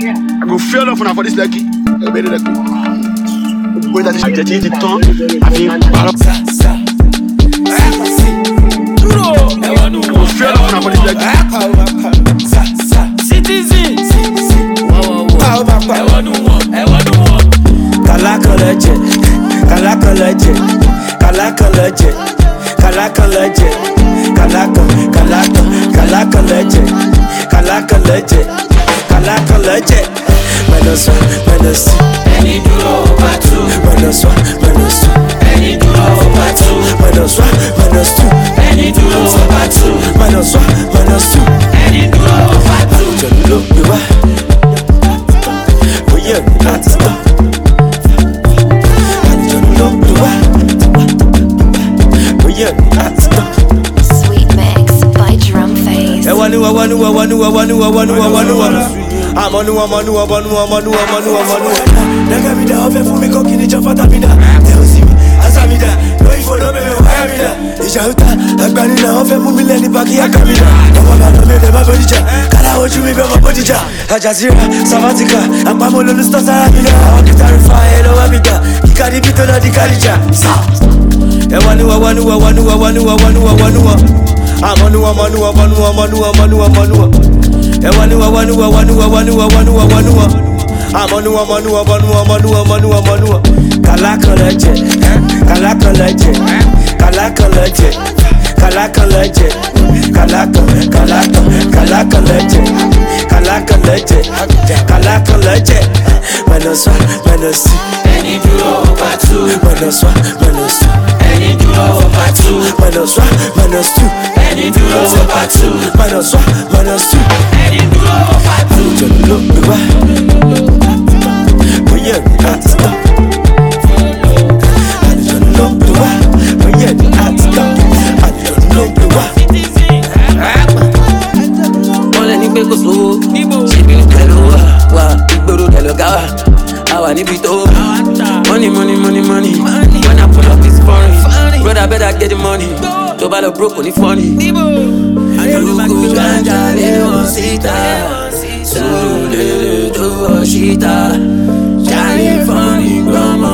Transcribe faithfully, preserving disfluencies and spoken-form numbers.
I go fail off on for this lucky. I made it lucky. When that is getting the tongue, I mean, I go fail off on for this lucky. Citizens. Kalaka legend, Kalaka legend, Kalaka legend, Kalaka legend, Kalaka, Kalaka, Kalaka legend, Kalaka legend, Kalaka legend. Menoso, menoso, Any duro batu, menoso, menoso, any duro batu, menoso, menoso, any duro batu, menoso, menoso, any duro batu. Jolo biwa, oye láti stop. Jolo biwa, oye láti stop. Sweet Mix by Drum Face. Ewa ni wa wa ni wa wa ni wa wa ni wa wa ni wa wa ni wa. I'm on one, one, one, one, one, one, one, one, one, one. Nigga me da, ofe for me cooking the chop fata me da. They don't see me, asa me da. No if for no me, why me da? Ija uta, agbani na ofe mu mi leni baki ya kamida. Come on, no me be my body ja. Kala oju mi be my body ja. Ajazira, Savatica, I'm pamolo no stars ara me da. I get terrified, hello amida. Kika di bito na di kalija. Sa. Ewa ni wa wa ni wa wa ni wa wa ni wa wa ni wa wa ni wa. I'm on one, one, one, one, one, one, one, one, one, one, one. Ewanuwa wanuwa wanuwa wanuwa wanuwa wanuwa. Amanuwa manuwa manuwa manuwa manuwa manuwa. Kalaka legend, Kalaka legend, Kalaka legend, Kalaka legend, Kalaka Kalaka Kalaka legend, Kalaka legend, Kalaka legend. Menoso menosi, Any duro batu, menoso menosi, any duro batu, menoso menosi, any duro batu, menoso menosi. any duro batu. Jolo biwa, oye láti stop. Jolo biwa, oye láti stop. Jolo biwa. Wọ́n lẹ ní pé kò sówó, ṣèbí pẹ̀lú wa, wà ìgboro dẹ̀lọ́ ká wà, àwa níbi tó. Money, money, money, money, when I pull up it's foreign. Brother better get the money, tó bá lọ broke kò ní funny. Àjọlùkù ganja lé wọn síta, sùúrù lè tó wọ síta. Jáde funny gbọ́mọ